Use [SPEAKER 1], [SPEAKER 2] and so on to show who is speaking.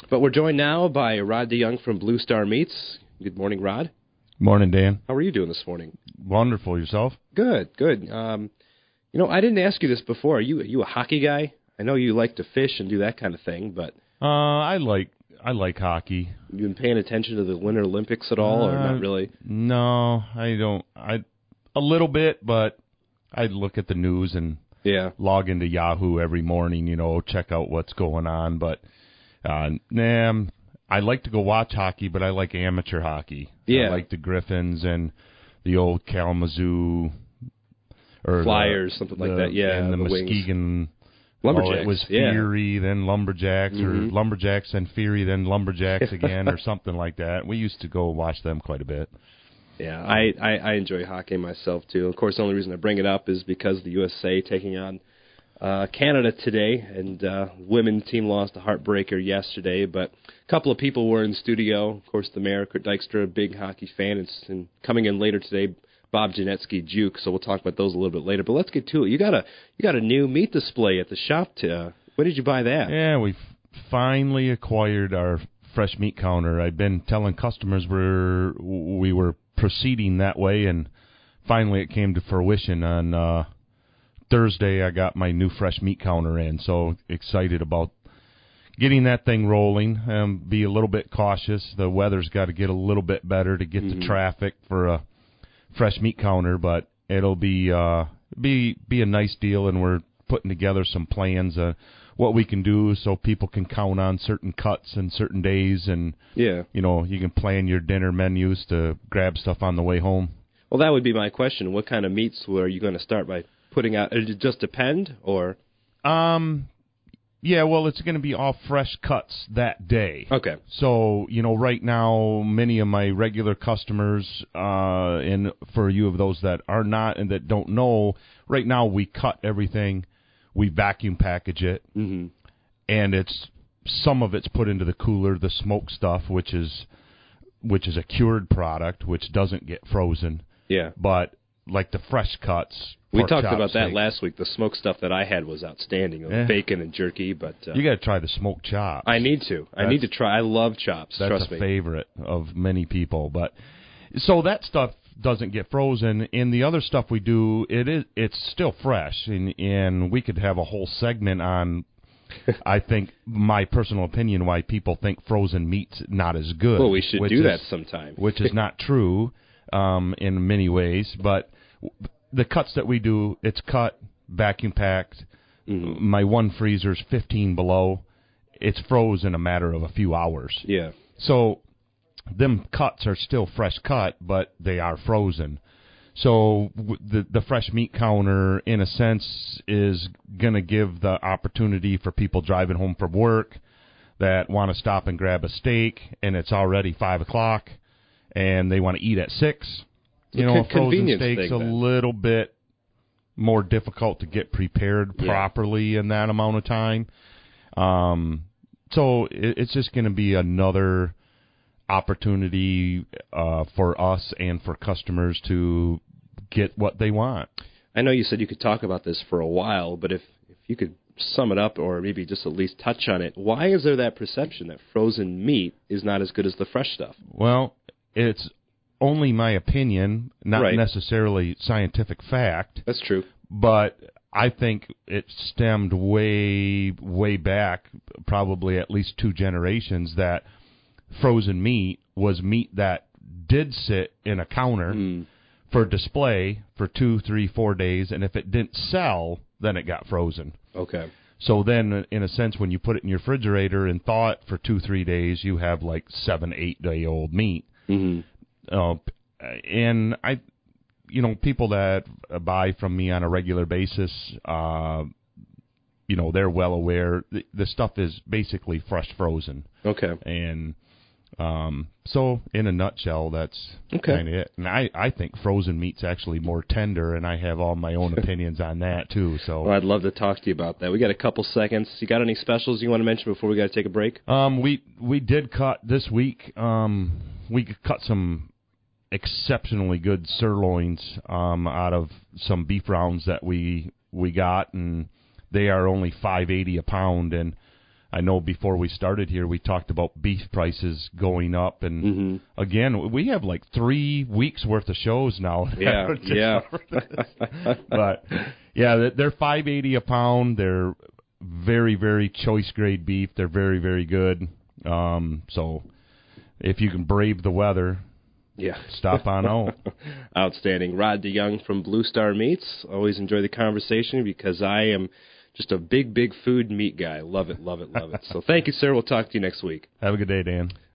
[SPEAKER 1] But we're joined now by Rod DeYoung from Blue Star Meats. Good morning, Rod.
[SPEAKER 2] Morning, Dan.
[SPEAKER 1] How are you doing this morning?
[SPEAKER 2] Wonderful. Yourself?
[SPEAKER 1] Good. I didn't ask you this before. Are you a hockey guy? I know you like to fish and do that kind of thing, but
[SPEAKER 2] I like hockey.
[SPEAKER 1] You been paying attention to the Winter Olympics at all, or not really?
[SPEAKER 2] No, I don't. A little bit, but I look at the news and log into Yahoo every morning. Check out what's going on. But I like to go watch hockey, but I like amateur hockey.
[SPEAKER 1] Yeah,
[SPEAKER 2] I like the Griffins and the old Kalamazoo or
[SPEAKER 1] Flyers, something like that. Yeah,
[SPEAKER 2] and the Muskegon Lumberjacks. It was Fury, then Lumberjacks, or Lumberjacks and Fury, then Lumberjacks again, or something like that. We used to go watch them quite a bit.
[SPEAKER 1] Yeah, I enjoy hockey myself, too. Of course, the only reason I bring it up is because the USA taking on Canada today, and women's team lost a heartbreaker yesterday, but a couple of people were in studio. Of course, the mayor, Kurt Dykstra, a big hockey fan, and coming in later today, Bob Janetsky, Juke, so we'll talk about those a little bit later. But let's get to it. You got a new meat display at the shop. When did you buy that?
[SPEAKER 2] Yeah, we finally acquired our fresh meat counter. I've been telling customers we were proceeding that way, and finally it came to fruition. On Thursday, I got my new fresh meat counter in, so excited about getting that thing rolling. Be a little bit cautious. The weather's got to get a little bit better to get the traffic for a fresh meat counter, but it'll be a nice deal, and we're putting together some plans what we can do so people can count on certain cuts and certain days, and you can plan your dinner menus to grab stuff on the way home.
[SPEAKER 1] Well, that would be my question. What kind of meats were you going to start by putting out? Does it just depend, or?
[SPEAKER 2] Yeah, well, it's going to be all fresh cuts that day.
[SPEAKER 1] Okay.
[SPEAKER 2] So, right now, many of my regular customers, and for you of those that are not and that don't know, right now we cut everything, we vacuum package it, and some of it's put into the cooler, the smoked stuff, which is a cured product, which doesn't get frozen.
[SPEAKER 1] Yeah.
[SPEAKER 2] But like the fresh cuts.
[SPEAKER 1] We talked about that last week. The smoked stuff that I had was outstanding. Bacon and jerky, but
[SPEAKER 2] you got to try the smoked chops.
[SPEAKER 1] I need to. I need to try. I love chops.
[SPEAKER 2] That's
[SPEAKER 1] a
[SPEAKER 2] favorite of many people. But so that stuff doesn't get frozen. And the other stuff we do, it's still fresh, and we could have a whole segment on. I think my personal opinion why people think frozen meat's not as good.
[SPEAKER 1] Well, we should do that sometime.
[SPEAKER 2] Which is not true in many ways, but. The cuts that we do, it's cut, vacuum packed. My one freezer's 15 below. It's frozen in a matter of a few hours.
[SPEAKER 1] Yeah.
[SPEAKER 2] So them cuts are still fresh cut, but they are frozen. So the fresh meat counter, in a sense, is going to give the opportunity for people driving home from work that want to stop and grab a steak, and it's already 5 o'clock, and they want to eat at 6. A frozen steak's a little bit more difficult to get prepared properly in that amount of time. So it's just going to be another opportunity for us and for customers to get what they want.
[SPEAKER 1] I know you said you could talk about this for a while, but if you could sum it up or maybe just at least touch on it, why is there that perception that frozen meat is not as good as the fresh stuff?
[SPEAKER 2] Well, it's only my opinion, not necessarily scientific fact.
[SPEAKER 1] That's true.
[SPEAKER 2] But I think it stemmed way, way back, probably at least 2 generations, that frozen meat was meat that did sit in a counter for display for 2, 3, 4 days, and if it didn't sell, then it got frozen.
[SPEAKER 1] Okay.
[SPEAKER 2] So then, in a sense, when you put it in your refrigerator and thaw it for 2, 3 days, you have like 7, 8 day old meat. And people that buy from me on a regular basis, they're well aware the stuff is basically fresh frozen.
[SPEAKER 1] Okay.
[SPEAKER 2] And so in a nutshell, that's kind of it. And I think frozen meat's actually more tender, and I have all my own opinions on that too. So
[SPEAKER 1] I'd love to talk to you about that. We got a couple seconds. You got any specials you want to mention before we got to take a break?
[SPEAKER 2] We did cut this week. We cut some exceptionally good sirloins out of some beef rounds that we got, and they are only $5.80 a pound. And I know before we started here, we talked about beef prices going up, and again, we have like 3 weeks worth of shows now.
[SPEAKER 1] Yeah.
[SPEAKER 2] But yeah, they're $5.80 a pound. They're very, very choice grade beef. They're very, very good. So if you can brave the weather, stop on out.
[SPEAKER 1] Outstanding. Rod DeYoung from Blue Star Meats. Always enjoy the conversation because I am just a big, big food meat guy. Love it, love it, love it. So thank you, sir. We'll talk to you next week.
[SPEAKER 2] Have a good day, Dan.